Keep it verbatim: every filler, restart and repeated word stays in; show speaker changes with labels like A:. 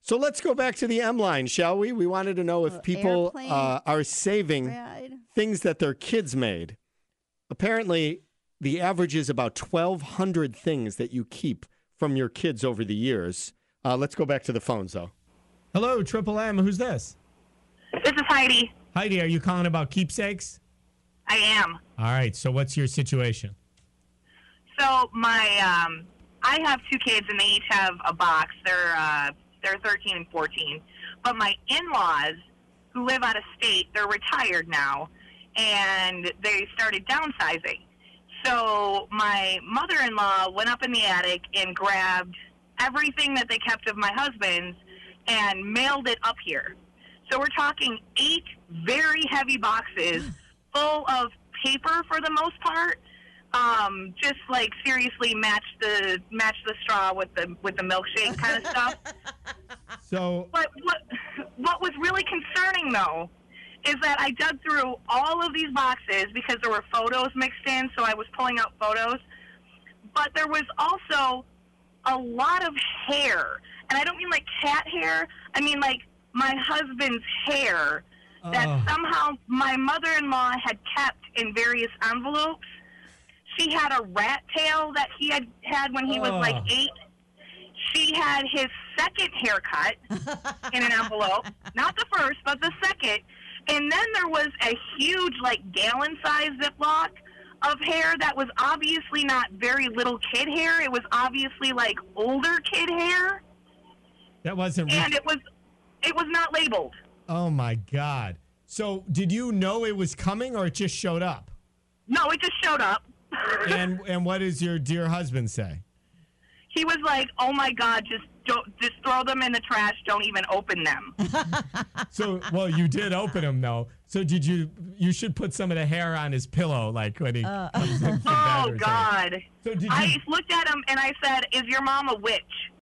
A: So let's go back to the M line, shall we? We wanted to know if
B: Oh,
A: people
B: airplane
A: uh, are saving
B: ride.
A: things that their kids made. Apparently, the average is about twelve hundred things that you keep from your kids over the years. Uh, let's go back to the phones, though. Hello, Triple M. Who's this?
C: This is Heidi.
A: Heidi, are you calling about keepsakes?
C: I am.
A: All right. So what's your situation?
C: So my, um, I have two kids, and they each have a box. They're uh, they're thirteen and fourteen. But my in-laws, who live out of state, they're retired now, and they started downsizing. So my mother-in-law went up in the attic and grabbed everything that they kept of my husband's and mailed it up here. So we're talking eight very heavy boxes full of paper for the most part. Um, just like seriously match the match the straw with the with the milkshake kind of stuff.
A: So,
C: But what what was really concerning though is that I dug through all of these boxes because there were photos mixed in, so I was pulling out photos. But there was also a lot of hair, and I don't mean like cat hair. I mean like my husband's hair that
A: Oh.
C: somehow my mother-in-law had kept in various envelopes. She had a rat tail that he had had when he was
A: Oh.
C: like eight. She had his second haircut in an envelope. Not the first, but the second. And then there was a huge, like, gallon-sized Ziploc of hair that was obviously not very little kid hair. It was obviously, like, older kid hair.
A: that wasn't.
C: And it was, it was not labeled.
A: Oh, my God. So did you know it was coming or it just showed up?
C: No, it just showed up.
A: and and what does your dear husband say?
C: He was like, "Oh my God, just don't, just throw them in the trash. Don't even open them."
A: So, well, you did open him though. So did you? You should put some of the hair on his pillow, like when he
B: Uh.
A: comes in from bed
C: Oh
A: or something.
C: God!
A: So did you?
C: I looked at him and I said, "Is your mom a witch?"